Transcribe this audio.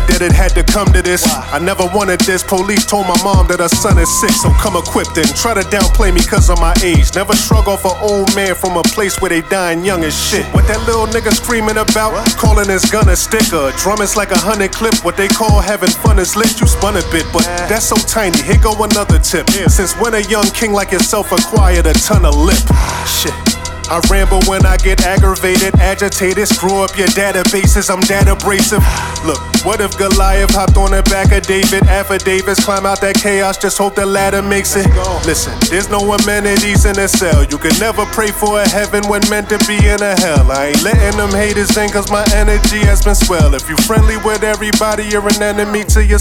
that it had to come to this. I never wanted this. Police told my mom that her son is sick, so come equipped and try to downplay me cause of my age. Never shrug off an old man from a place where they dying young as shit. What that little nigga screaming about? Calling his gun a sticker. Drum is like 100 clip. What they call having fun is lit. You spun a bit, but that's so tiny. Here go another tip. Since when a young king like yourself acquired a ton of lip? Shit. I ramble when I get aggravated, agitated. Screw up your databases, I'm that abrasive. Look, what if Goliath hopped on the back of David? Affidavits, climb out that chaos, just hope the ladder makes it. Listen, there's no amenities in a cell. You could never pray for a heaven when meant to be in a hell. I ain't letting them haters in cause my energy has been swell. If you friendly with everybody, you're an enemy to yourself.